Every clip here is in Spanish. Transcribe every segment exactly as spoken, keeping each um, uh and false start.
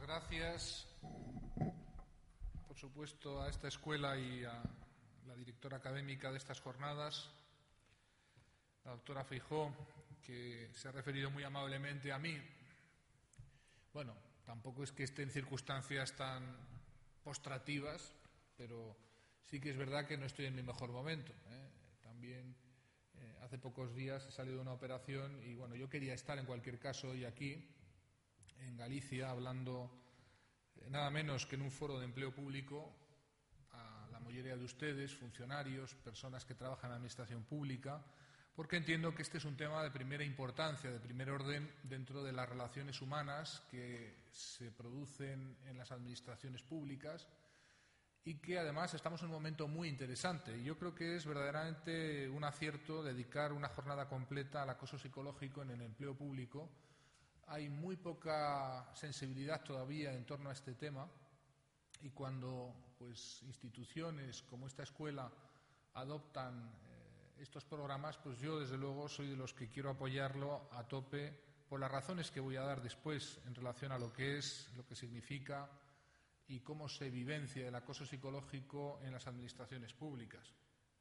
gracias, por supuesto, a esta escuela y a la directora académica de estas jornadas, la doctora Feijóo, que se ha referido muy amablemente a mí. Bueno, tampoco es que esté en circunstancias tan postrativas, pero sí que es verdad que no estoy en mi mejor momento, ¿eh? También eh, hace pocos días he salido de una operación y, bueno, yo quería estar en cualquier caso hoy aquí, en Galicia, hablando eh, nada menos que en un foro de empleo público a la mayoría de ustedes, funcionarios, personas que trabajan en la administración pública, porque entiendo que este es un tema de primera importancia, de primer orden dentro de las relaciones humanas que se producen en las administraciones públicas y que además estamos en un momento muy interesante. Y yo creo que es verdaderamente un acierto dedicar una jornada completa al acoso psicológico en el empleo público. Hay muy poca sensibilidad todavía en torno a este tema y cuando pues, instituciones como esta escuela adoptan eh, estos programas, pues yo desde luego soy de los que quiero apoyarlo a tope por las razones que voy a dar después en relación a lo que es, lo que significa y cómo se vivencia el acoso psicológico en las administraciones públicas.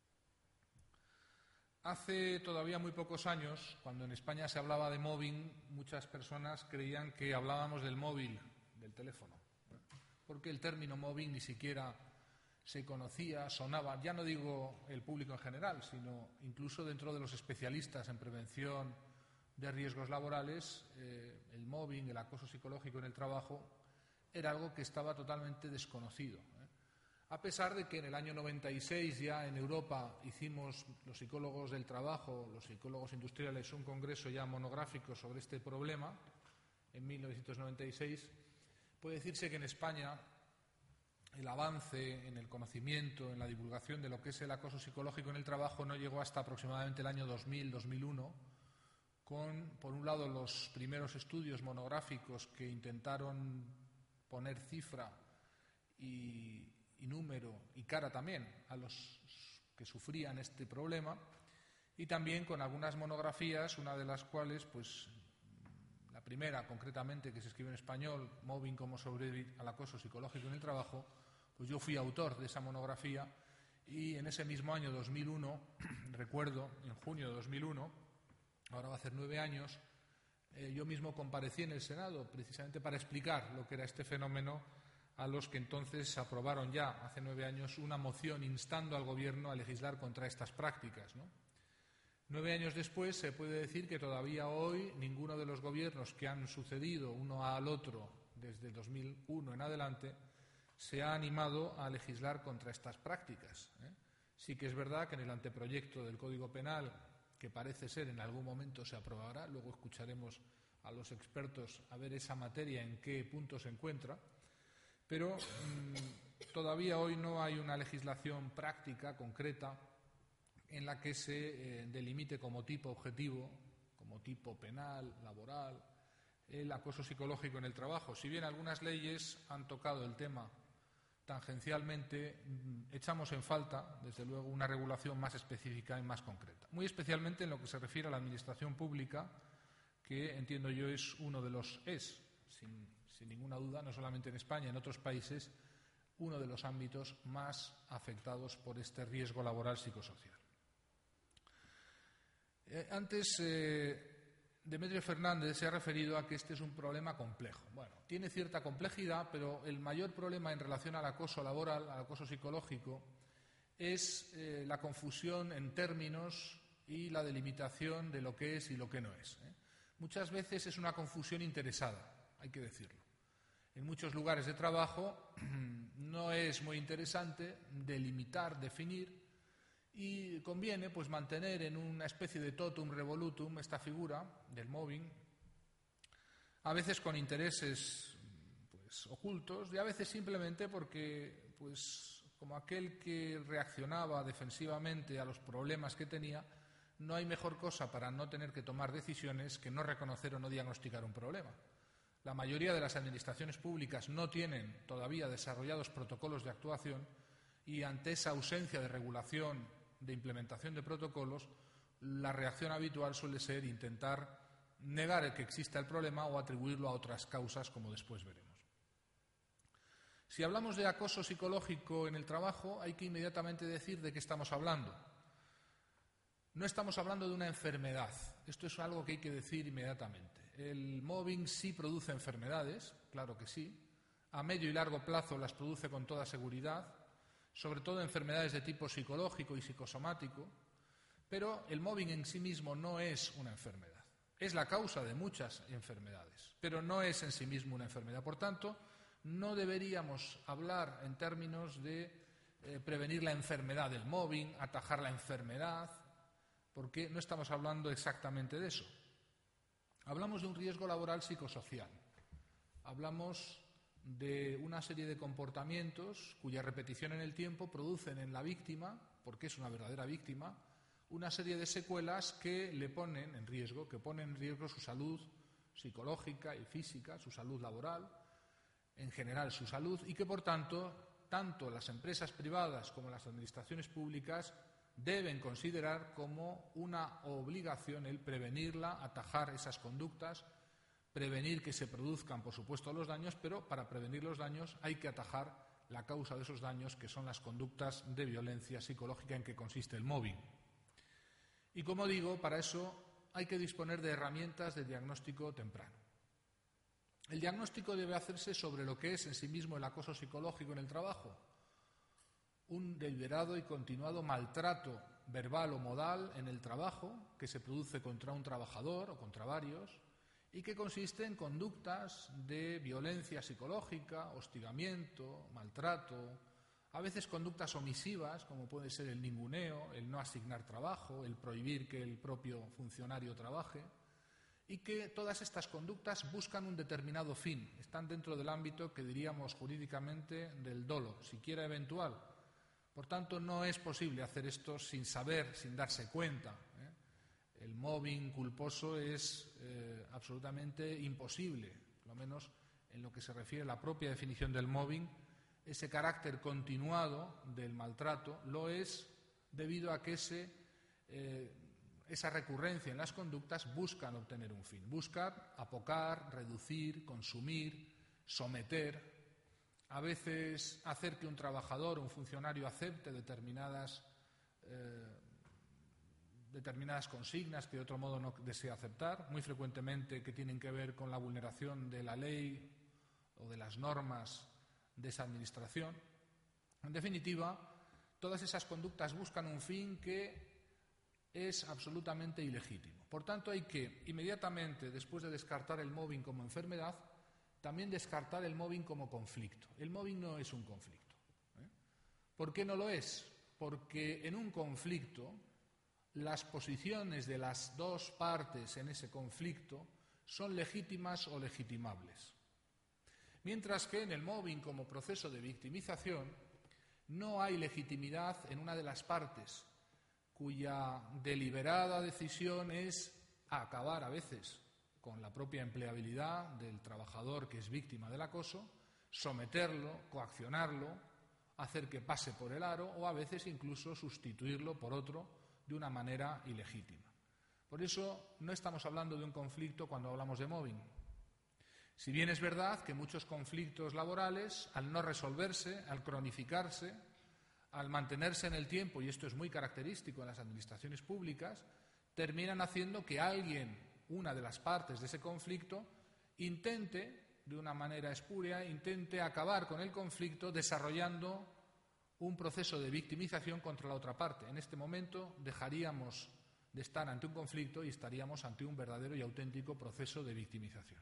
Hace todavía muy pocos años, cuando en España se hablaba de mobbing, muchas personas creían que hablábamos del móvil, del teléfono, porque el término mobbing ni siquiera se conocía, sonaba, ya no digo el público en general, sino incluso dentro de los especialistas en prevención de riesgos laborales, eh, el mobbing, el acoso psicológico en el trabajo, era algo que estaba totalmente desconocido, ¿eh? A pesar de que en el año noventa y seis ya en Europa hicimos los psicólogos del trabajo, los psicólogos industriales, un congreso ya monográfico sobre este problema, en mil novecientos noventa y seis, puede decirse que en España el avance en el conocimiento, en la divulgación de lo que es el acoso psicológico en el trabajo no llegó hasta aproximadamente el año dos mil, dos mil uno, con, por un lado, los primeros estudios monográficos que intentaron poner cifra y, y número y cara también a los que sufrían este problema, y también con algunas monografías, una de las cuales, pues, la primera concretamente que se escribe en español, Mobbing, cómo sobrevivir al acoso psicológico en el trabajo, pues yo fui autor de esa monografía y en ese mismo año dos mil uno, recuerdo, en junio de dos mil uno, ahora va a hacer nueve años, Eh, yo mismo comparecí en el Senado precisamente para explicar lo que era este fenómeno a los que entonces aprobaron ya, hace nueve años, una moción instando al Gobierno a legislar contra estas prácticas, ¿no? Nueve años después se puede decir que todavía hoy ninguno de los gobiernos que han sucedido uno al otro desde dos mil uno en adelante se ha animado a legislar contra estas prácticas, ¿eh? Sí que es verdad que en el anteproyecto del Código Penal, que parece ser en algún momento se aprobará, luego escucharemos a los expertos a ver esa materia en qué punto se encuentra, pero mmm, todavía hoy no hay una legislación práctica, concreta, en la que se eh, delimite como tipo objetivo, como tipo penal, laboral, el acoso psicológico en el trabajo. Si bien algunas leyes han tocado el tema tangencialmente, echamos en falta, desde luego, una regulación más específica y más concreta. Muy especialmente en lo que se refiere a la administración pública, que entiendo yo es uno de los, es, sin, sin ninguna duda, no solamente en España, en otros países, uno de los ámbitos más afectados por este riesgo laboral psicosocial. Eh, antes, eh, Demetrio Fernández se ha referido a que este es un problema complejo. Bueno, tiene cierta complejidad, pero el mayor problema en relación al acoso laboral, al acoso psicológico, es eh, la confusión en términos y la delimitación de lo que es y lo que no es, ¿eh? Muchas veces es una confusión interesada, hay que decirlo. En muchos lugares de trabajo no es muy interesante delimitar, definir, y conviene pues mantener en una especie de totum revolutum esta figura del mobbing, a veces con intereses pues ocultos y a veces simplemente porque pues como aquel que reaccionaba defensivamente a los problemas que tenía, no hay mejor cosa para no tener que tomar decisiones que no reconocer o no diagnosticar un problema. La mayoría de las administraciones públicas no tienen todavía desarrollados protocolos de actuación y ante esa ausencia de regulación, de implementación de protocolos, la reacción habitual suele ser intentar negar el que exista el problema o atribuirlo a otras causas, como después veremos. Si hablamos de acoso psicológico en el trabajo, hay que inmediatamente decir de qué estamos hablando. No estamos hablando de una enfermedad. Esto es algo que hay que decir inmediatamente. El mobbing sí produce enfermedades, claro que sí. A medio y largo plazo las produce con toda seguridad, sobre todo enfermedades de tipo psicológico y psicosomático, pero el mobbing en sí mismo no es una enfermedad. Es la causa de muchas enfermedades, pero no es en sí mismo una enfermedad. Por tanto, no deberíamos hablar en términos de eh, prevenir la enfermedad del mobbing, atajar la enfermedad, porque no estamos hablando exactamente de eso. Hablamos de un riesgo laboral psicosocial. Hablamos de una serie de comportamientos cuya repetición en el tiempo producen en la víctima, porque es una verdadera víctima, una serie de secuelas que le ponen en riesgo, que ponen en riesgo su salud psicológica y física, su salud laboral, en general su salud, y que por tanto, tanto las empresas privadas como las administraciones públicas deben considerar como una obligación el prevenirla, atajar esas conductas, prevenir que se produzcan, por supuesto, los daños, pero para prevenir los daños hay que atajar la causa de esos daños, que son las conductas de violencia psicológica en que consiste el mobbing. Y como digo, para eso hay que disponer de herramientas de diagnóstico temprano. El diagnóstico debe hacerse sobre lo que es en sí mismo el acoso psicológico en el trabajo, un deliberado y continuado maltrato verbal o modal en el trabajo que se produce contra un trabajador o contra varios y que consiste en conductas de violencia psicológica, hostigamiento, maltrato, a veces conductas omisivas, como puede ser el ninguneo, el no asignar trabajo, el prohibir que el propio funcionario trabaje, y que todas estas conductas buscan un determinado fin, están dentro del ámbito que diríamos jurídicamente del dolo, siquiera eventual. Por tanto, no es posible hacer esto sin saber, sin darse cuenta. ¿eh? El mobbing culposo es eh, absolutamente imposible, por lo menos en lo que se refiere a la propia definición del mobbing. Ese carácter continuado del maltrato lo es debido a que ese, eh, esa recurrencia en las conductas buscan obtener un fin, buscan apocar, reducir, consumir, someter, a veces hacer que un trabajador o un funcionario acepte determinadas, eh, determinadas consignas que de otro modo no desea aceptar, muy frecuentemente que tienen que ver con la vulneración de la ley o de las normas de esa administración. En definitiva, todas esas conductas buscan un fin que es absolutamente ilegítimo. Por tanto, hay que inmediatamente, después de descartar el mobbing como enfermedad, también descartar el mobbing como conflicto. El mobbing no es un conflicto. ¿eh? ¿Por qué no lo es? Porque en un conflicto las posiciones de las dos partes en ese conflicto son legítimas o legitimables. Mientras que en el mobbing como proceso de victimización no hay legitimidad en una de las partes, cuya deliberada decisión es acabar a veces con la propia empleabilidad del trabajador que es víctima del acoso, someterlo, coaccionarlo, hacer que pase por el aro o a veces incluso sustituirlo por otro de una manera ilegítima. Por eso no estamos hablando de un conflicto cuando hablamos de mobbing. Si bien es verdad que muchos conflictos laborales, al no resolverse, al cronificarse, al mantenerse en el tiempo, y esto es muy característico en las administraciones públicas, terminan haciendo que alguien, una de las partes de ese conflicto, intente, de una manera espúrea, intente acabar con el conflicto desarrollando un proceso de victimización contra la otra parte. En este momento dejaríamos de estar ante un conflicto y estaríamos ante un verdadero y auténtico proceso de victimización.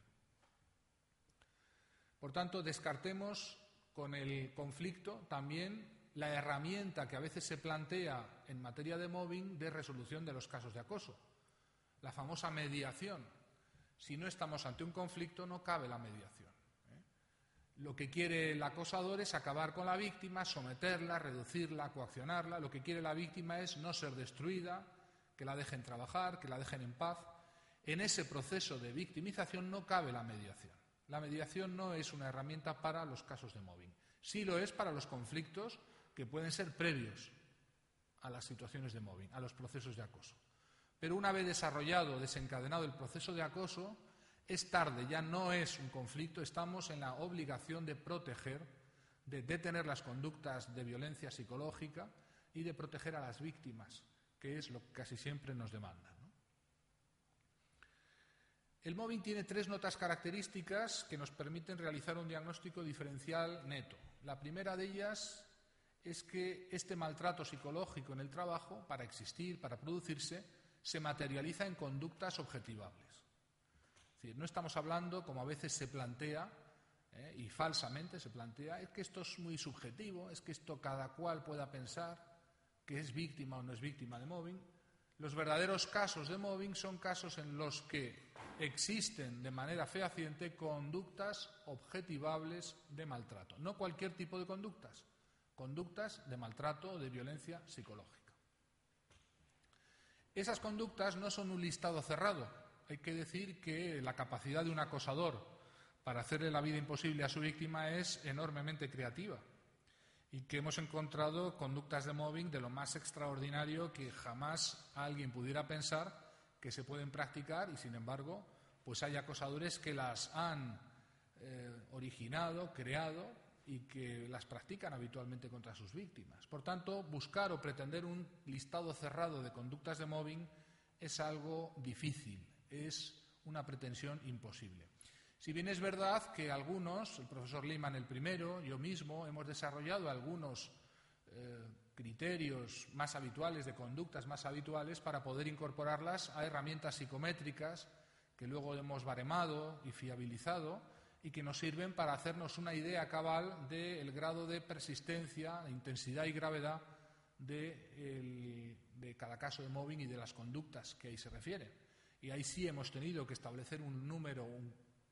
Por tanto, descartemos con el conflicto también la herramienta que a veces se plantea en materia de mobbing de resolución de los casos de acoso, la famosa mediación. Si no estamos ante un conflicto, no cabe la mediación. ¿eh? Lo que quiere el acosador es acabar con la víctima, someterla, reducirla, coaccionarla. Lo que quiere la víctima es no ser destruida, que la dejen trabajar, que la dejen en paz. En ese proceso de victimización no cabe la mediación. La mediación no es una herramienta para los casos de mobbing. Sí lo es para los conflictos que pueden ser previos a las situaciones de mobbing, a los procesos de acoso. Pero una vez desarrollado, desencadenado el proceso de acoso, es tarde, ya no es un conflicto, estamos en la obligación de proteger, de detener las conductas de violencia psicológica y de proteger a las víctimas, que es lo que casi siempre nos demandan, ¿no? El mobbing tiene tres notas características que nos permiten realizar un diagnóstico diferencial neto. La primera de ellas es que este maltrato psicológico en el trabajo, para existir, para producirse, se materializa en conductas objetivables. Es decir, no estamos hablando, como a veces se plantea, eh, y falsamente se plantea, es que esto es muy subjetivo, es que esto cada cual pueda pensar que es víctima o no es víctima de mobbing. Los verdaderos casos de mobbing son casos en los que existen de manera fehaciente conductas objetivables de maltrato. No cualquier tipo de conductas, conductas de maltrato o de violencia psicológica. Esas conductas no son un listado cerrado. Hay que decir que la capacidad de un acosador para hacerle la vida imposible a su víctima es enormemente creativa y que hemos encontrado conductas de mobbing de lo más extraordinario que jamás alguien pudiera pensar que se pueden practicar, y sin embargo pues hay acosadores que las han eh, originado, creado y que las practican habitualmente contra sus víctimas. Por tanto, buscar o pretender un listado cerrado de conductas de mobbing es algo difícil, es una pretensión imposible. Si bien es verdad que algunos, el profesor Lehmann el primero, yo mismo, hemos desarrollado algunos eh, criterios más habituales, de conductas más habituales, para poder incorporarlas a herramientas psicométricas que luego hemos baremado y fiabilizado y que nos sirven para hacernos una idea cabal del grado de persistencia, intensidad y gravedad de, el, de cada caso de mobbing y de las conductas que ahí se refieren. Y ahí sí hemos tenido que establecer un número, un,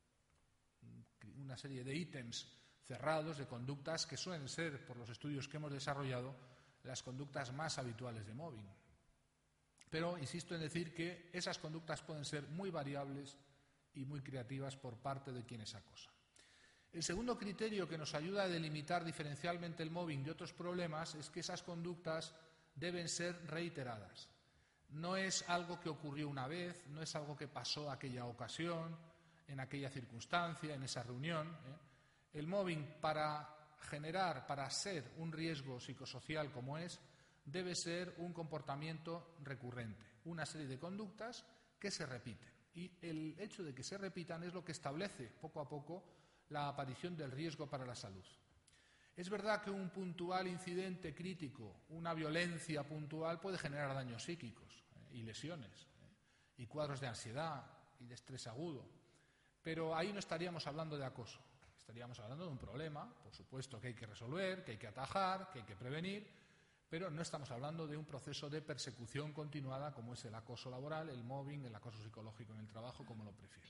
una serie de ítems cerrados de conductas que suelen ser, por los estudios que hemos desarrollado, las conductas más habituales de mobbing. Pero insisto en decir que esas conductas pueden ser muy variables y muy creativas por parte de quienes acosan. El segundo criterio que nos ayuda a delimitar diferencialmente el mobbing de otros problemas es que esas conductas deben ser reiteradas. No es algo que ocurrió una vez, no es algo que pasó aquella ocasión, en aquella circunstancia, en esa reunión, ¿eh? El mobbing, para generar, para ser un riesgo psicosocial como es, debe ser un comportamiento recurrente, una serie de conductas que se repiten. Y el hecho de que se repitan es lo que establece poco a poco la aparición del riesgo para la salud. Es verdad que un puntual incidente crítico, una violencia puntual, puede generar daños psíquicos eh, y lesiones, eh, y cuadros de ansiedad y de estrés agudo, pero ahí no estaríamos hablando de acoso, estaríamos hablando de un problema, por supuesto, que hay que resolver, que hay que atajar, que hay que prevenir, pero no estamos hablando de un proceso de persecución continuada como es el acoso laboral, el mobbing, el acoso psicológico en el trabajo, como lo prefiera.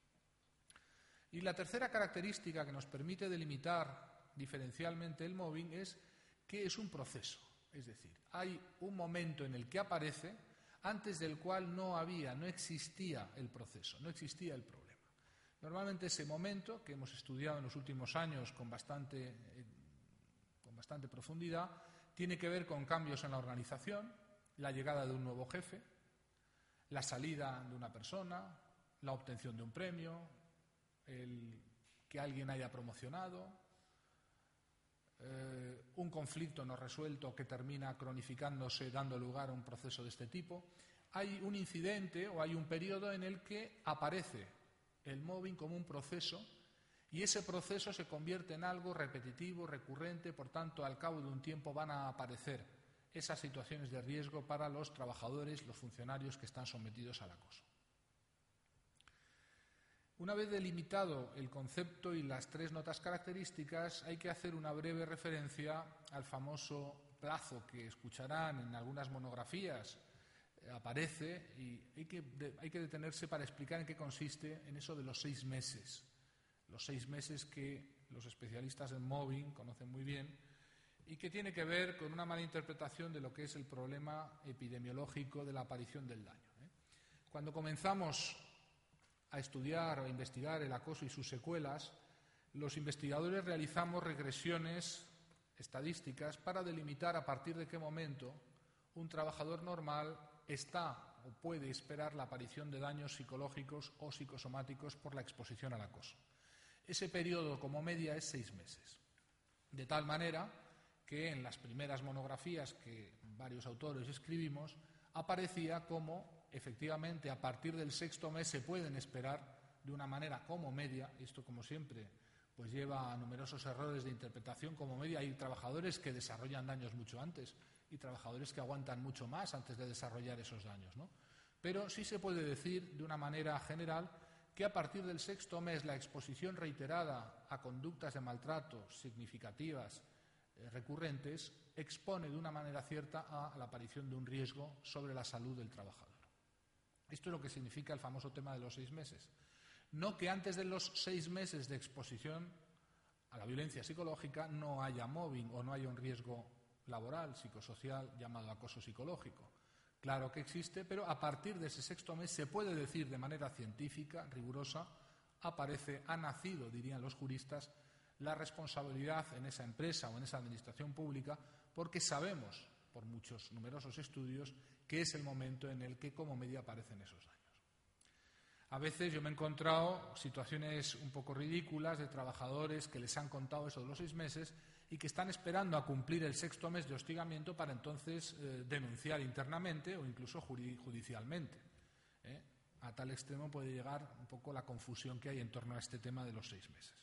Y la tercera característica que nos permite delimitar diferencialmente el mobbing es que es un proceso. Es decir, hay un momento en el que aparece antes del cual no había, no existía el proceso, no existía el problema. Normalmente ese momento, que hemos estudiado en los últimos años con bastante, eh, con bastante profundidad, tiene que ver con cambios en la organización, la llegada de un nuevo jefe, la salida de una persona, la obtención de un premio, el que alguien haya promocionado, eh, un conflicto no resuelto que termina cronificándose, dando lugar a un proceso de este tipo. Hay un incidente o hay un periodo en el que aparece el mobbing como un proceso y ese proceso se convierte en algo repetitivo, recurrente, por tanto, al cabo de un tiempo van a aparecer esas situaciones de riesgo para los trabajadores, los funcionarios que están sometidos al acoso. Una vez delimitado el concepto y las tres notas características, hay que hacer una breve referencia al famoso plazo que escucharán en algunas monografías, eh, aparece, y hay que, de, hay que detenerse para explicar en qué consiste en eso de los seis meses. Los seis meses que los especialistas en mobbing conocen muy bien y que tiene que ver con una mala interpretación de lo que es el problema epidemiológico de la aparición del daño, ¿eh? Cuando comenzamos a estudiar o a investigar el acoso y sus secuelas, los investigadores realizamos regresiones estadísticas para delimitar a partir de qué momento un trabajador normal está o puede esperar la aparición de daños psicológicos o psicosomáticos por la exposición al acoso. Ese periodo como media es seis meses. De tal manera que en las primeras monografías que varios autores escribimos aparecía como, efectivamente, a partir del sexto mes se pueden esperar de una manera como media, y esto como siempre pues lleva a numerosos errores de interpretación como media. Hay trabajadores que desarrollan daños mucho antes y trabajadores que aguantan mucho más antes de desarrollar esos daños, ¿no? Pero sí se puede decir de una manera general que a partir del sexto mes la exposición reiterada a conductas de maltrato significativas, eh, recurrentes, expone de una manera cierta a la aparición de un riesgo sobre la salud del trabajador. Esto es lo que significa el famoso tema de los seis meses. No que antes de los seis meses de exposición a la violencia psicológica no haya mobbing o no haya un riesgo laboral, psicosocial, llamado acoso psicológico. Claro que existe, pero a partir de ese sexto mes se puede decir de manera científica, rigurosa, aparece, ha nacido, dirían los juristas, la responsabilidad en esa empresa o en esa administración pública, porque sabemos, por muchos numerosos estudios, que es el momento en el que como media aparecen esos daños. A veces yo me he encontrado situaciones un poco ridículas de trabajadores que les han contado eso de los seis meses y que están esperando a cumplir el sexto mes de hostigamiento para entonces eh, denunciar internamente o incluso judicialmente. ¿eh? A tal extremo puede llegar un poco la confusión que hay en torno a este tema de los seis meses.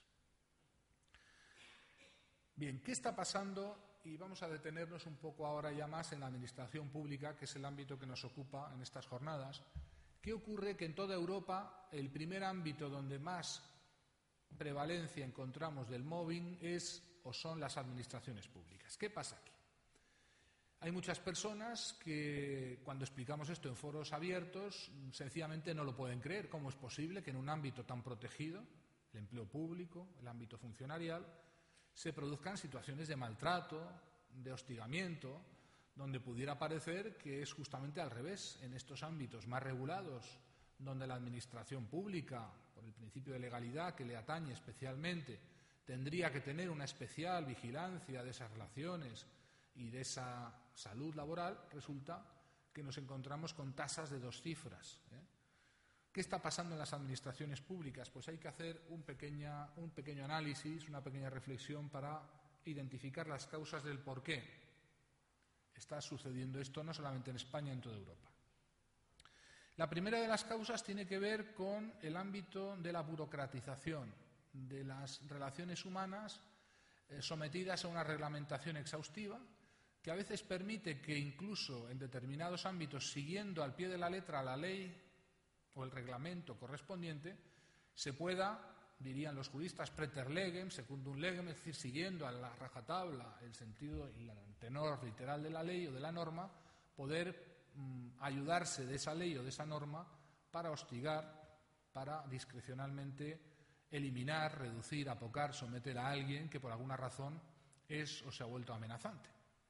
Bien, ¿qué está pasando? Y vamos a detenernos un poco ahora ya más en la administración pública, que es el ámbito que nos ocupa en estas jornadas. ¿Qué ocurre? Que en toda Europa el primer ámbito donde más prevalencia encontramos del mobbing es o son las administraciones públicas. ¿Qué pasa aquí? Hay muchas personas que cuando explicamos esto en foros abiertos sencillamente no lo pueden creer. ¿Cómo es posible que en un ámbito tan protegido, el empleo público, el ámbito funcionarial, se produzcan situaciones de maltrato, de hostigamiento, donde pudiera parecer que es justamente al revés, en estos ámbitos más regulados, donde la administración pública, por el principio de legalidad que le atañe especialmente, tendría que tener una especial vigilancia de esas relaciones y de esa salud laboral, resulta que nos encontramos con tasas de dos cifras. ¿eh? ¿Qué está pasando en las administraciones públicas? Pues hay que hacer un, pequeña, un pequeño análisis, una pequeña reflexión para identificar las causas del por qué está sucediendo esto, no solamente en España, en toda Europa. La primera de las causas tiene que ver con el ámbito de la burocratización de las relaciones humanas eh, sometidas a una reglamentación exhaustiva que a veces permite que incluso en determinados ámbitos, siguiendo al pie de la letra la ley o el reglamento correspondiente, se pueda, dirían los juristas, preter legem, secundum legem, es decir, siguiendo a la rajatabla el sentido y el tenor literal de la ley o de la norma, poder mm, ayudarse de esa ley o de esa norma para hostigar, para discrecionalmente eliminar, reducir, apocar, someter a alguien que por alguna razón es o se ha vuelto amenazante.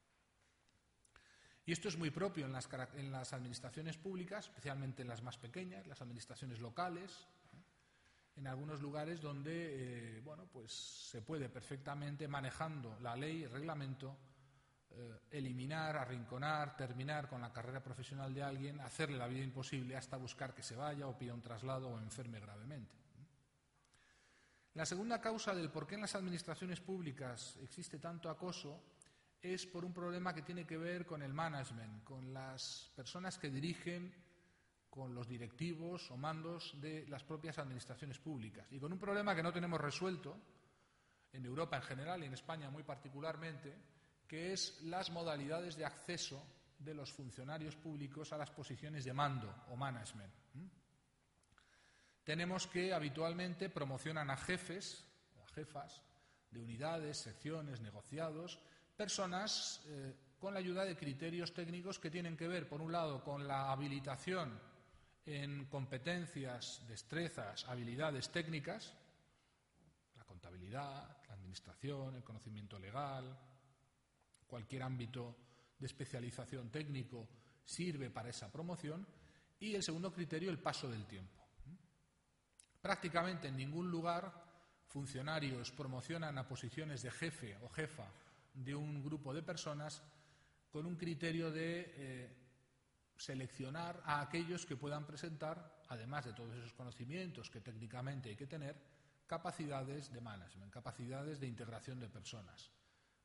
Y esto es muy propio en las, en las administraciones públicas, especialmente en las más pequeñas, las administraciones locales, en algunos lugares donde eh, bueno, pues se puede perfectamente, manejando la ley, el reglamento, eh, eliminar, arrinconar, terminar con la carrera profesional de alguien, hacerle la vida imposible hasta buscar que se vaya o pida un traslado o enferme gravemente. La segunda causa del por qué en las administraciones públicas existe tanto acoso es por un problema que tiene que ver con el management, con las personas que dirigen, con los directivos o mandos de las propias administraciones públicas. Y con un problema que no tenemos resuelto, en Europa en general y en España muy particularmente, que es las modalidades de acceso de los funcionarios públicos a las posiciones de mando o management. ¿Mm? Tenemos que habitualmente promocionan a jefes, a jefas de unidades, secciones, negociados, personas eh, con la ayuda de criterios técnicos que tienen que ver, por un lado, con la habilitación en competencias, destrezas, habilidades técnicas, la contabilidad, la administración, el conocimiento legal, cualquier ámbito de especialización técnico sirve para esa promoción, y el segundo criterio, el paso del tiempo. Prácticamente en ningún lugar funcionarios promocionan a posiciones de jefe o jefa de un grupo de personas con un criterio de eh, seleccionar a aquellos que puedan presentar, además de todos esos conocimientos que técnicamente hay que tener, capacidades de management, capacidades de integración de personas.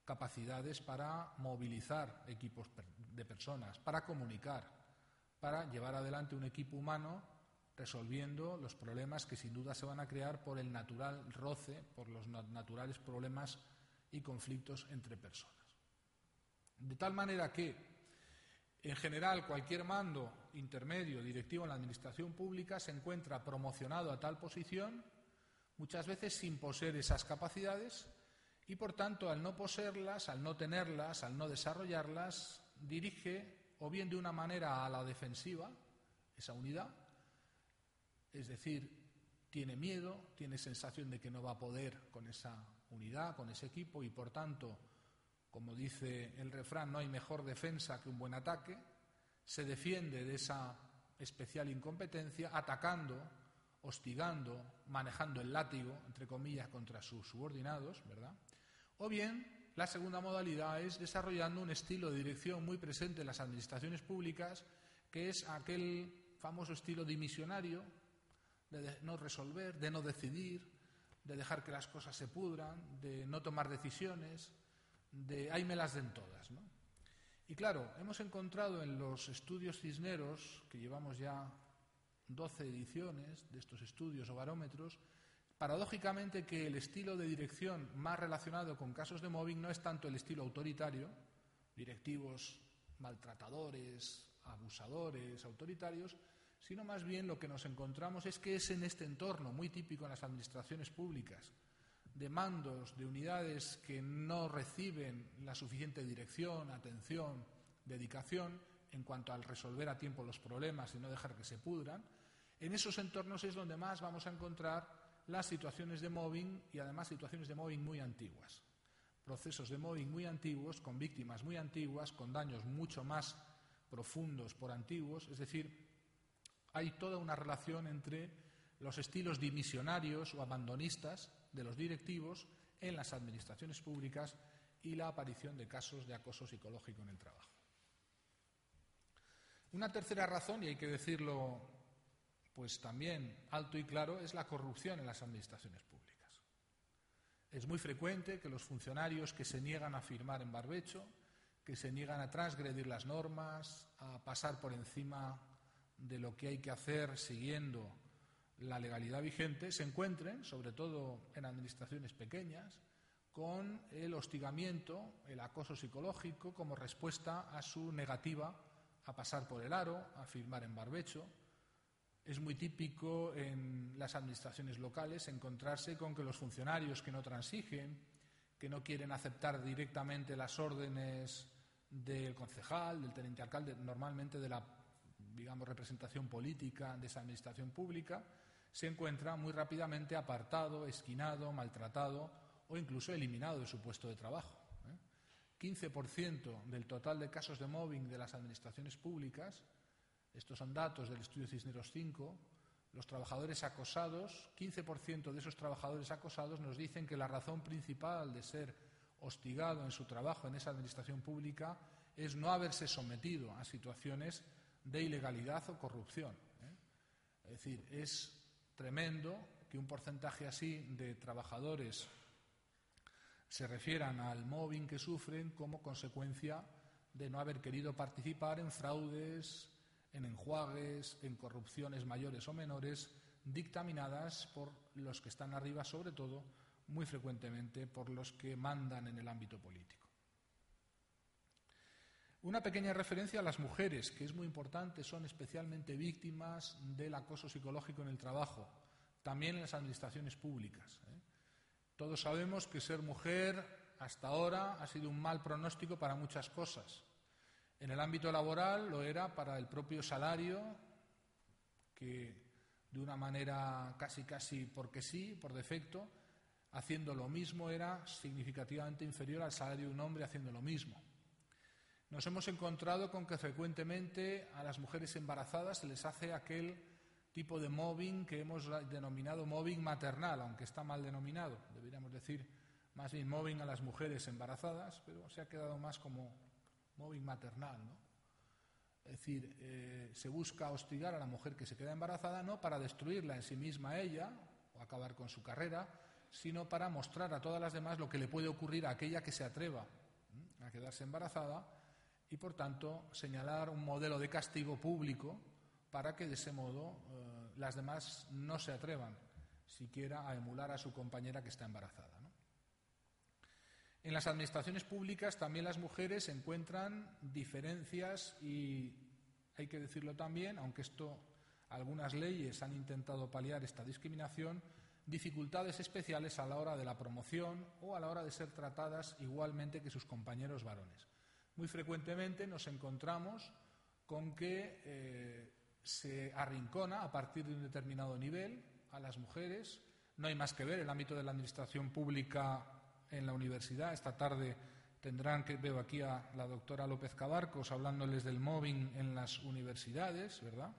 capacidades para movilizar equipos de personas, para comunicar, para llevar adelante un equipo humano resolviendo los problemas que sin duda se van a crear por el natural roce, por los naturales problemas y conflictos entre personas. De tal manera que, en general, cualquier mando intermedio directivo en la administración pública se encuentra promocionado a tal posición, muchas veces sin poseer esas capacidades, y por tanto, al no poseerlas, al no tenerlas, al no desarrollarlas, dirige o bien de una manera a la defensiva esa unidad, es decir, tiene miedo, tiene sensación de que no va a poder con esa unidad, con ese equipo, y por tanto, como dice el refrán, no hay mejor defensa que un buen ataque, se defiende de esa especial incompetencia atacando, hostigando, manejando el látigo, entre comillas, contra sus subordinados, ¿verdad? O bien, la segunda modalidad es desarrollando un estilo de dirección muy presente en las administraciones públicas, que es aquel famoso estilo dimisionario, de no resolver, de no decidir, de dejar que las cosas se pudran, de no tomar decisiones, de ahí me las den todas, ¿no? Y claro, hemos encontrado en los estudios Cisneros, que llevamos ya doce ediciones de estos estudios o barómetros, paradójicamente que el estilo de dirección más relacionado con casos de mobbing no es tanto el estilo autoritario, directivos maltratadores, abusadores, autoritarios, sino más bien lo que nos encontramos es que es en este entorno muy típico en las administraciones públicas, de mandos, de unidades que no reciben la suficiente dirección, atención, dedicación en cuanto al resolver a tiempo los problemas y no dejar que se pudran. En esos entornos es donde más vamos a encontrar las situaciones de mobbing y además situaciones de mobbing muy antiguas. Procesos de mobbing muy antiguos, con víctimas muy antiguas, con daños mucho más profundos por antiguos, es decir, hay toda una relación entre los estilos dimisionarios o abandonistas de los directivos en las administraciones públicas y la aparición de casos de acoso psicológico en el trabajo. Una tercera razón, y hay que decirlo pues también alto y claro, es la corrupción en las administraciones públicas. Es muy frecuente que los funcionarios que se niegan a firmar en barbecho, que se niegan a transgredir las normas, a pasar por encima de lo que hay que hacer siguiendo la legalidad vigente, se encuentren, sobre todo en administraciones pequeñas, con el hostigamiento, el acoso psicológico como respuesta a su negativa a pasar por el aro, a firmar en barbecho. Es muy típico en las administraciones locales encontrarse con que los funcionarios que no transigen, que no quieren aceptar directamente las órdenes del concejal, del teniente alcalde, normalmente de la, digamos, representación política de esa administración pública, se encuentra muy rápidamente apartado, esquinado, maltratado o incluso eliminado de su puesto de trabajo. ¿eh? quince por ciento del total de casos de mobbing de las administraciones públicas, estos son datos del estudio Cisneros cinco, los trabajadores acosados, quince por ciento de esos trabajadores acosados nos dicen que la razón principal de ser hostigado en su trabajo en esa administración pública es no haberse sometido a situaciones de ilegalidad o corrupción. ¿eh? Es decir, es tremendo que un porcentaje así de trabajadores se refieran al mobbing que sufren como consecuencia de no haber querido participar en fraudes, en enjuagues, en corrupciones mayores o menores, dictaminadas por los que están arriba, sobre todo, muy frecuentemente por los que mandan en el ámbito político. Una pequeña referencia a las mujeres, que es muy importante, son especialmente víctimas del acoso psicológico en el trabajo, también en las administraciones públicas. ¿eh? Todos sabemos que ser mujer hasta ahora ha sido un mal pronóstico para muchas cosas. En el ámbito laboral lo era para el propio salario, que de una manera casi casi porque sí, por defecto, haciendo lo mismo era significativamente inferior al salario de un hombre haciendo lo mismo. Nos hemos encontrado con que frecuentemente a las mujeres embarazadas se les hace aquel tipo de mobbing que hemos denominado mobbing maternal, aunque está mal denominado. Deberíamos decir más bien mobbing a las mujeres embarazadas, pero se ha quedado más como mobbing maternal, ¿no? Es decir, eh, se busca hostigar a la mujer que se queda embarazada no para destruirla en sí misma ella o acabar con su carrera, sino para mostrar a todas las demás lo que le puede ocurrir a aquella que se atreva ¿eh? a quedarse embarazada y, por tanto, señalar un modelo de castigo público para que, de ese modo, eh, las demás no se atrevan siquiera a emular a su compañera que está embarazada, ¿no? En las administraciones públicas también las mujeres encuentran diferencias y, hay que decirlo también, aunque esto algunas leyes han intentado paliar esta discriminación, dificultades especiales a la hora de la promoción o a la hora de ser tratadas igualmente que sus compañeros varones. Muy frecuentemente nos encontramos con que eh, se arrincona a partir de un determinado nivel a las mujeres. No hay más que ver el ámbito de la administración pública en la universidad. Esta tarde tendrán, que veo aquí a la doctora López Cabarcos hablándoles del mobbing en las universidades, ¿verdad?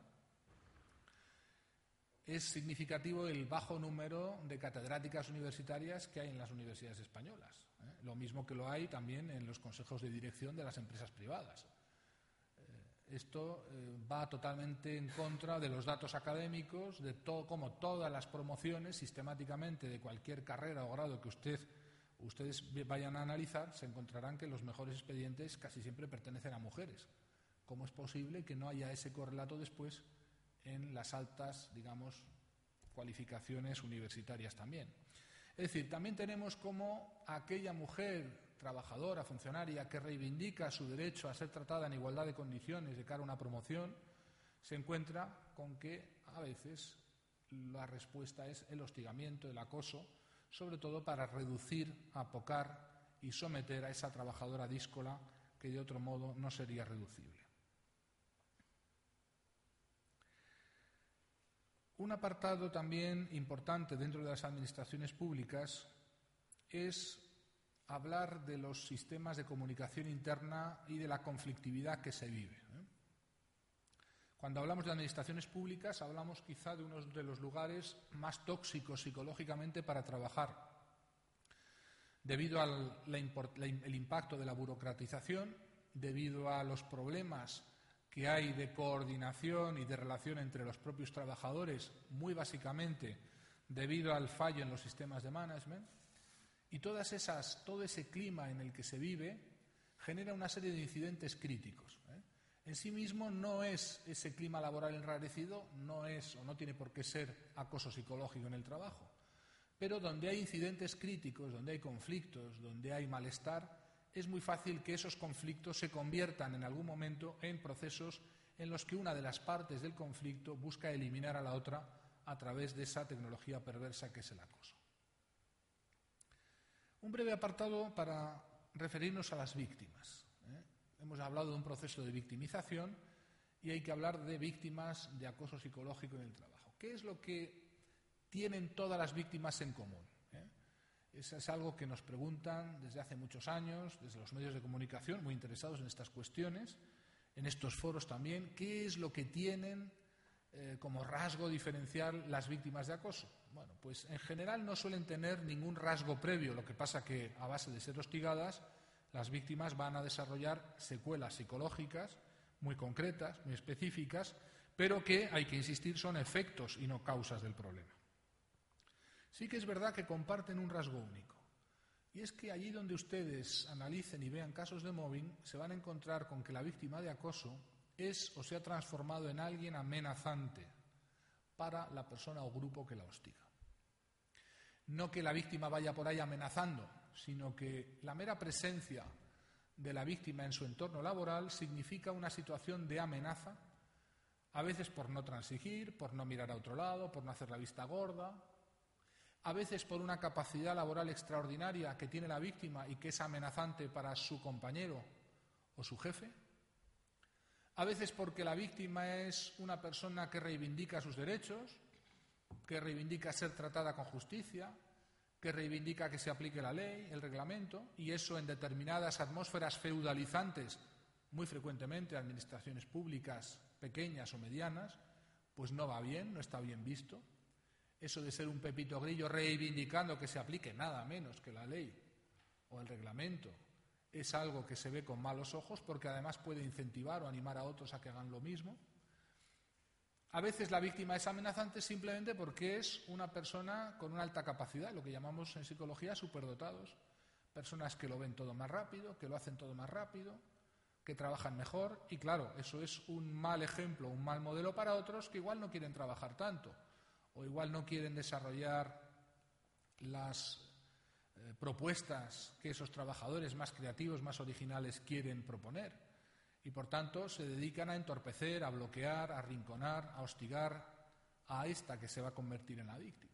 Es significativo el bajo número de catedráticas universitarias que hay en las universidades españolas, ¿eh? Lo mismo que lo hay también en los consejos de dirección de las empresas privadas. Eh, esto eh, va totalmente en contra de los datos académicos, de todo, como todas las promociones sistemáticamente de cualquier carrera o grado que usted, ustedes vayan a analizar, se encontrarán que los mejores expedientes casi siempre pertenecen a mujeres. ¿Cómo es posible que no haya ese correlato después en las altas, digamos, cualificaciones universitarias también? Es decir, también tenemos como aquella mujer trabajadora, funcionaria, que reivindica su derecho a ser tratada en igualdad de condiciones de cara a una promoción, se encuentra con que a veces la respuesta es el hostigamiento, el acoso, sobre todo para reducir, apocar y someter a esa trabajadora díscola que de otro modo no sería reducible. Un apartado también importante dentro de las administraciones públicas es hablar de los sistemas de comunicación interna y de la conflictividad que se vive, ¿eh? Cuando hablamos de administraciones públicas, hablamos quizá de uno de los lugares más tóxicos psicológicamente para trabajar, debido al la import, la, el impacto de la burocratización, debido a los problemas que hay de coordinación y de relación entre los propios trabajadores, muy básicamente debido al fallo en los sistemas de management, y todas esas, todo ese clima en el que se vive genera una serie de incidentes críticos, ¿eh? En sí mismo no es ese clima laboral enrarecido, no es o no tiene por qué ser acoso psicológico en el trabajo, pero donde hay incidentes críticos, donde hay conflictos, donde hay malestar, es muy fácil que esos conflictos se conviertan en algún momento en procesos en los que una de las partes del conflicto busca eliminar a la otra a través de esa tecnología perversa que es el acoso. Un breve apartado para referirnos a las víctimas, ¿eh? Hemos hablado de un proceso de victimización y hay que hablar de víctimas de acoso psicológico en el trabajo. ¿Qué es lo que tienen todas las víctimas en común? Eso es algo que nos preguntan desde hace muchos años, desde los medios de comunicación, muy interesados en estas cuestiones, en estos foros también. ¿Qué es lo que tienen eh, como rasgo diferencial las víctimas de acoso? Bueno, pues en general no suelen tener ningún rasgo previo, lo que pasa que a base de ser hostigadas, las víctimas van a desarrollar secuelas psicológicas muy concretas, muy específicas, pero que, hay que insistir, son efectos y no causas del problema. Sí que es verdad que comparten un rasgo único, y es que allí donde ustedes analicen y vean casos de mobbing, se van a encontrar con que la víctima de acoso es o se ha transformado en alguien amenazante para la persona o grupo que la hostiga. No que la víctima vaya por ahí amenazando, sino que la mera presencia de la víctima en su entorno laboral significa una situación de amenaza, a veces por no transigir, por no mirar a otro lado, por no hacer la vista gorda, a veces por una capacidad laboral extraordinaria que tiene la víctima y que es amenazante para su compañero o su jefe, a veces porque la víctima es una persona que reivindica sus derechos, que reivindica ser tratada con justicia, que reivindica que se aplique la ley, el reglamento, y eso en determinadas atmósferas feudalizantes, muy frecuentemente administraciones públicas pequeñas o medianas, pues no va bien, no está bien visto. Eso de ser un pepito grillo reivindicando que se aplique nada menos que la ley o el reglamento es algo que se ve con malos ojos porque además puede incentivar o animar a otros a que hagan lo mismo. A veces la víctima es amenazante simplemente porque es una persona con una alta capacidad, lo que llamamos en psicología superdotados, personas que lo ven todo más rápido, que lo hacen todo más rápido, que trabajan mejor, y claro, eso es un mal ejemplo, un mal modelo para otros que igual no quieren trabajar tanto, o igual no quieren desarrollar las eh, propuestas que esos trabajadores más creativos, más originales quieren proponer, y por tanto se dedican a entorpecer, a bloquear, a arrinconar, a hostigar a esta que se va a convertir en la víctima.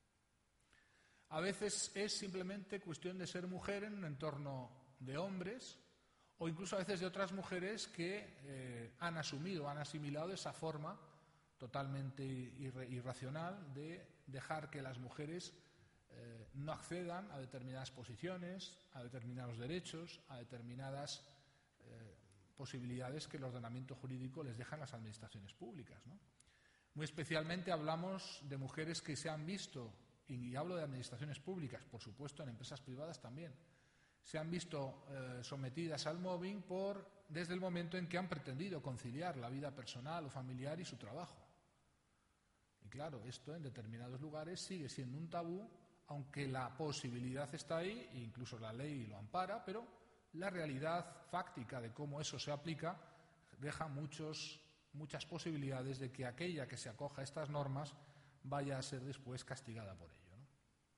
A veces es simplemente cuestión de ser mujer en un entorno de hombres, o incluso a veces de otras mujeres que eh, han asumido, han asimilado esa forma totalmente irre- irracional de dejar que las mujeres eh, no accedan a determinadas posiciones, a determinados derechos, a determinadas eh, posibilidades que el ordenamiento jurídico les deja en las administraciones públicas, ¿no? Muy especialmente hablamos de mujeres que se han visto, y hablo de administraciones públicas, por supuesto en empresas privadas también, se han visto eh, sometidas al mobbing por, desde el momento en que han pretendido conciliar la vida personal o familiar y su trabajo. Y claro, esto en determinados lugares sigue siendo un tabú, aunque la posibilidad está ahí, e incluso la ley lo ampara, pero la realidad fáctica de cómo eso se aplica deja muchos, muchas posibilidades de que aquella que se acoja a estas normas vaya a ser después castigada por ello, ¿no?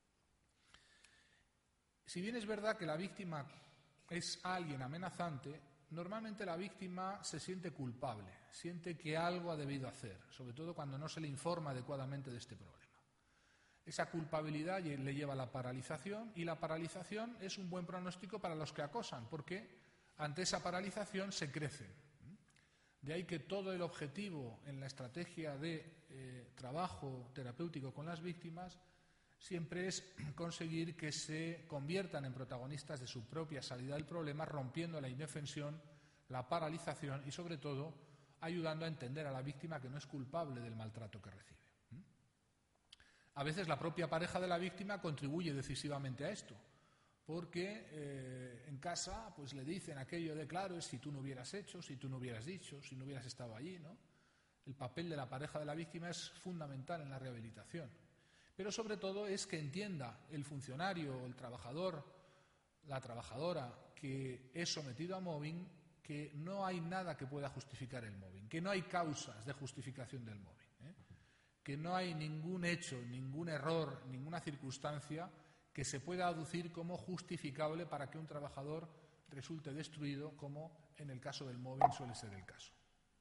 Si bien es verdad que la víctima es alguien amenazante, normalmente la víctima se siente culpable, siente que algo ha debido hacer, sobre todo cuando no se le informa adecuadamente de este problema. Esa culpabilidad le lleva a la paralización, y la paralización es un buen pronóstico para los que acosan, porque ante esa paralización se crecen. De ahí que todo el objetivo en la estrategia de eh, trabajo terapéutico con las víctimas siempre es conseguir que se conviertan en protagonistas de su propia salida del problema, rompiendo la indefensión, la paralización y, sobre todo, ayudando a entender a la víctima que no es culpable del maltrato que recibe. A veces la propia pareja de la víctima contribuye decisivamente a esto, porque eh, en casa pues le dicen aquello de, claro, es si tú no hubieras hecho, si tú no hubieras dicho, si no hubieras estado allí, ¿no? El papel de la pareja de la víctima es fundamental en la rehabilitación. Pero sobre todo es que entienda el funcionario, el trabajador, la trabajadora que es sometido a mobbing, que no hay nada que pueda justificar el mobbing, que no hay causas de justificación del mobbing, ¿eh? Que no hay ningún hecho, ningún error, ninguna circunstancia que se pueda aducir como justificable para que un trabajador resulte destruido, como en el caso del mobbing suele ser el caso.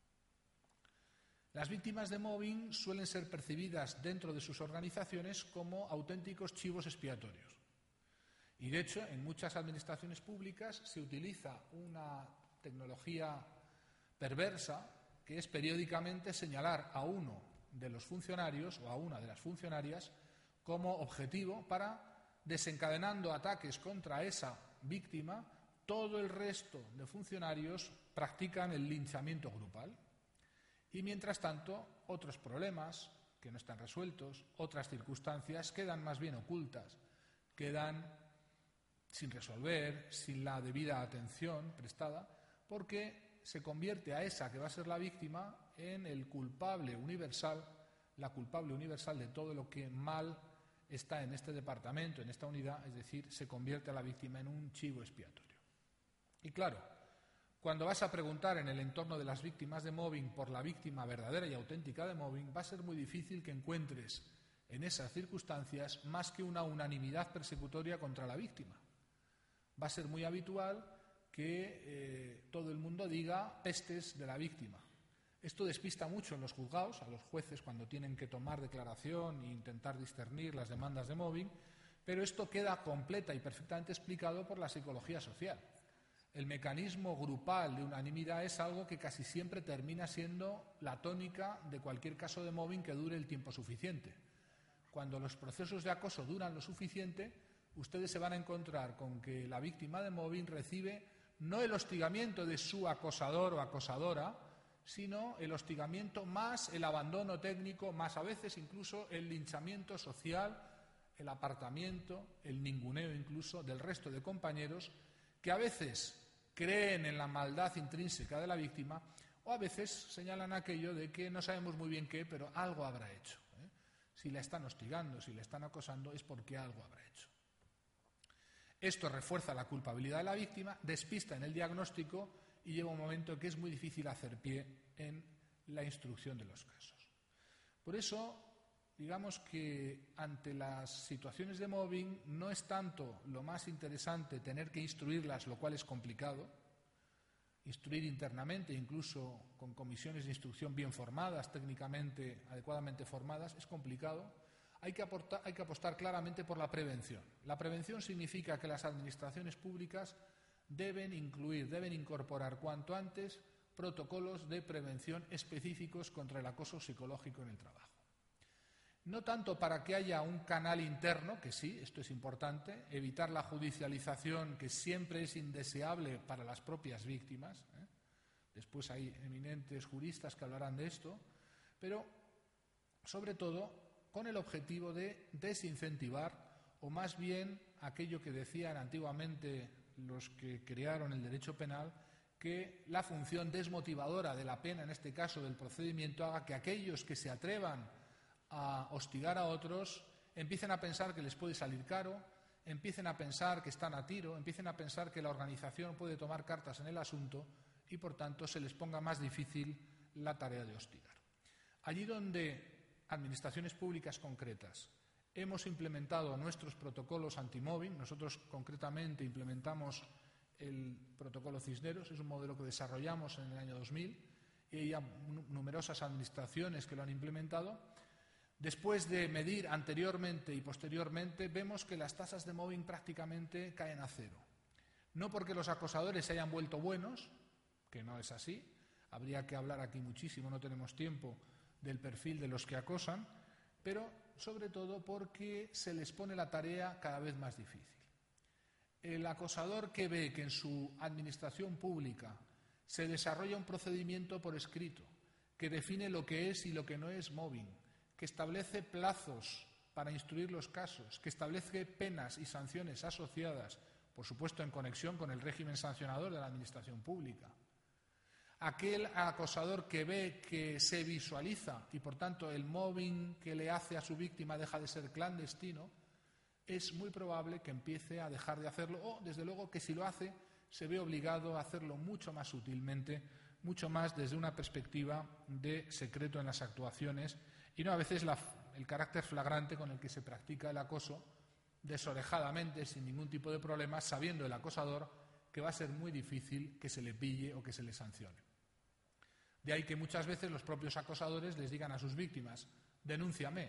Las víctimas de mobbing suelen ser percibidas dentro de sus organizaciones como auténticos chivos expiatorios. Y de hecho, en muchas administraciones públicas se utiliza una tecnología perversa que es periódicamente señalar a uno de los funcionarios o a una de las funcionarias como objetivo para, desencadenando ataques contra esa víctima, todo el resto de funcionarios practican el linchamiento grupal. Y mientras tanto, otros problemas que no están resueltos, otras circunstancias quedan más bien ocultas, quedan sin resolver, sin la debida atención prestada, porque se convierte a esa que va a ser la víctima en el culpable universal, la culpable universal de todo lo que mal está en este departamento, en esta unidad, es decir, se convierte a la víctima en un chivo expiatorio. Y claro, cuando vas a preguntar en el entorno de las víctimas de mobbing por la víctima verdadera y auténtica de mobbing, va a ser muy difícil que encuentres en esas circunstancias más que una unanimidad persecutoria contra la víctima. Va a ser muy habitual que eh, todo el mundo diga pestes de la víctima. Esto despista mucho en los juzgados, a los jueces cuando tienen que tomar declaración e intentar discernir las demandas de mobbing, pero esto queda completa y perfectamente explicado por la psicología social. El mecanismo grupal de unanimidad es algo que casi siempre termina siendo la tónica de cualquier caso de mobbing que dure el tiempo suficiente. Cuando los procesos de acoso duran lo suficiente, ustedes se van a encontrar con que la víctima de mobbing recibe no el hostigamiento de su acosador o acosadora, sino el hostigamiento más el abandono técnico, más a veces incluso el linchamiento social, el apartamiento, el ninguneo incluso del resto de compañeros que a veces creen en la maldad intrínseca de la víctima O a veces señalan aquello de que no sabemos muy bien qué, pero algo habrá hecho. ¿eh? Si la están hostigando, si la están acosando, es porque algo habrá hecho. Esto refuerza la culpabilidad de la víctima, despista en el diagnóstico y lleva un momento en que es muy difícil hacer pie en la instrucción de los casos. Por eso, digamos que ante las situaciones de mobbing no es tanto lo más interesante tener que instruirlas, lo cual es complicado, instruir internamente, incluso con comisiones de instrucción bien formadas, técnicamente adecuadamente formadas, es complicado. Hay que, aportar, hay que apostar claramente por la prevención. La prevención significa que las administraciones públicas deben incluir, deben incorporar cuanto antes protocolos de prevención específicos contra el acoso psicológico en el trabajo. No tanto para que haya un canal interno, que sí, esto es importante, evitar la judicialización, que siempre es indeseable para las propias víctimas. ¿eh? Después hay eminentes juristas que hablarán de esto, pero sobre todo con el objetivo de desincentivar, o más bien aquello que decían antiguamente los que crearon el derecho penal, que la función desmotivadora de la pena, en este caso del procedimiento, haga que aquellos que se atrevan a hostigar a otros empiecen a pensar que les puede salir caro, empiecen a pensar que están a tiro, empiecen a pensar que la organización puede tomar cartas en el asunto y, por tanto, se les ponga más difícil la tarea de hostigar. Allí donde administraciones públicas concretas hemos implementado nuestros protocolos anti-mobbing, nosotros concretamente implementamos el protocolo Cisneros, es un modelo que desarrollamos en el año dos mil y hay ya numerosas administraciones que lo han implementado. Después de medir anteriormente y posteriormente, vemos que las tasas de mobbing prácticamente caen a cero. No porque los acosadores se hayan vuelto buenos, que no es así, habría que hablar aquí muchísimo, no tenemos tiempo, del perfil de los que acosan, pero sobre todo porque se les pone la tarea cada vez más difícil. El acosador que ve que en su administración pública se desarrolla un procedimiento por escrito que define lo que es y lo que no es mobbing, que establece plazos para instruir los casos, que establece penas y sanciones asociadas, por supuesto en conexión con el régimen sancionador de la administración pública. Aquel acosador que ve que se visualiza y, por tanto, el mobbing que le hace a su víctima deja de ser clandestino, es muy probable que empiece a dejar de hacerlo o, desde luego, que si lo hace, se ve obligado a hacerlo mucho más sutilmente, mucho más desde una perspectiva de secreto en las actuaciones y no a veces la, el carácter flagrante con el que se practica el acoso, desorejadamente, sin ningún tipo de problema, sabiendo el acosador que va a ser muy difícil que se le pille o que se le sancione. De ahí que muchas veces los propios acosadores les digan a sus víctimas: denúnciame.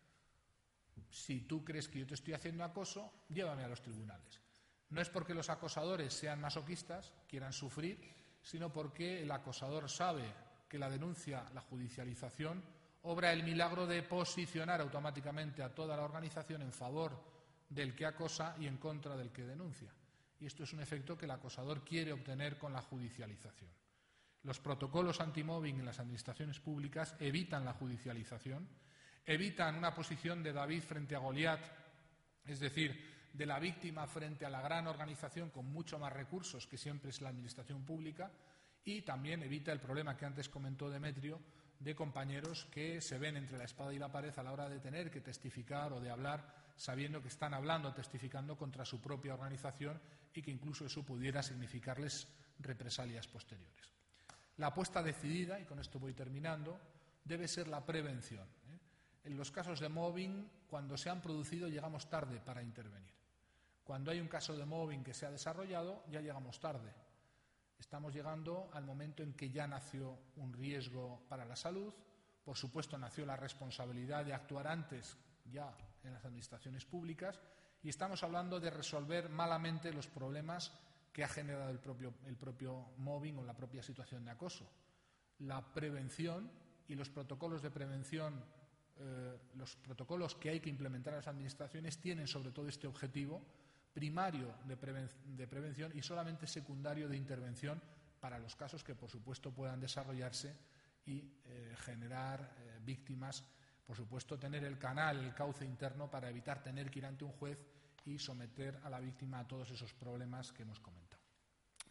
Si tú crees que yo te estoy haciendo acoso, llévame a los tribunales. No es porque los acosadores sean masoquistas, quieran sufrir, sino porque el acosador sabe que la denuncia, la judicialización, obra el milagro de posicionar automáticamente a toda la organización en favor del que acosa y en contra del que denuncia. Y esto es un efecto que el acosador quiere obtener con la judicialización. Los protocolos anti-mobbing en las administraciones públicas evitan la judicialización, evitan una posición de David frente a Goliat, es decir, de la víctima frente a la gran organización con mucho más recursos que siempre es la administración pública, y también evita el problema que antes comentó Demetrio de compañeros que se ven entre la espada y la pared a la hora de tener que testificar o de hablar sabiendo que están hablando o testificando contra su propia organización y que incluso eso pudiera significarles represalias posteriores. La apuesta decidida, y con esto voy terminando, debe ser la prevención. ¿eh? En los casos de mobbing, cuando se han producido, llegamos tarde para intervenir. Cuando hay un caso de mobbing que se ha desarrollado, ya llegamos tarde. Estamos llegando al momento en que ya nació un riesgo para la salud. Por supuesto, nació la responsabilidad de actuar antes, ya en las administraciones públicas, y estamos hablando de resolver malamente los problemas que ha generado el propio, el propio mobbing o la propia situación de acoso. La prevención y los protocolos de prevención, eh, los protocolos que hay que implementar en las administraciones tienen sobre todo este objetivo primario de, preven de prevención y solamente secundario de intervención para los casos que, por supuesto, puedan desarrollarse y eh, generar eh, víctimas. Por supuesto, tener el canal, el cauce interno para evitar tener que ir ante un juez y someter a la víctima a todos esos problemas que hemos comentado.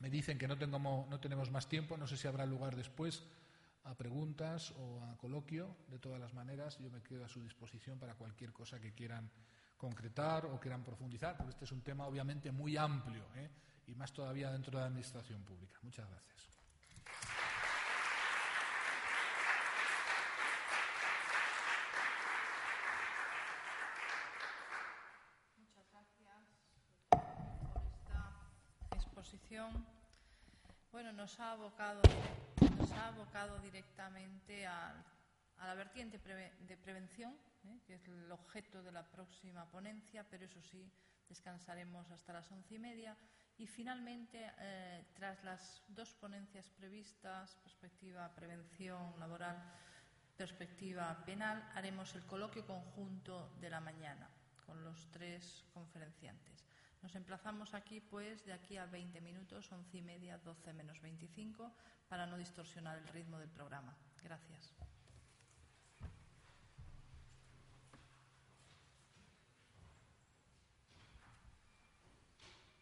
Me dicen que no, tengo, no tenemos más tiempo, no sé si habrá lugar después a preguntas o a coloquio. De todas las maneras, yo me quedo a su disposición para cualquier cosa que quieran concretar o quieran profundizar, porque este es un tema obviamente muy amplio, ¿eh? Y más todavía dentro de la administración pública. Muchas gracias. Muchas gracias por esta exposición. Bueno, nos ha abocado, nos ha abocado directamente al, a la vertiente preve, de prevención, ¿eh? que es el objeto de la próxima ponencia, pero eso sí, descansaremos hasta las once y media. Y finalmente, eh, tras las dos ponencias previstas, perspectiva prevención laboral, perspectiva penal, haremos el coloquio conjunto de la mañana con los tres conferenciantes. Nos emplazamos aquí, pues, de aquí a veinte minutos, once y media, doce menos veinticinco, para no distorsionar el ritmo del programa. Gracias.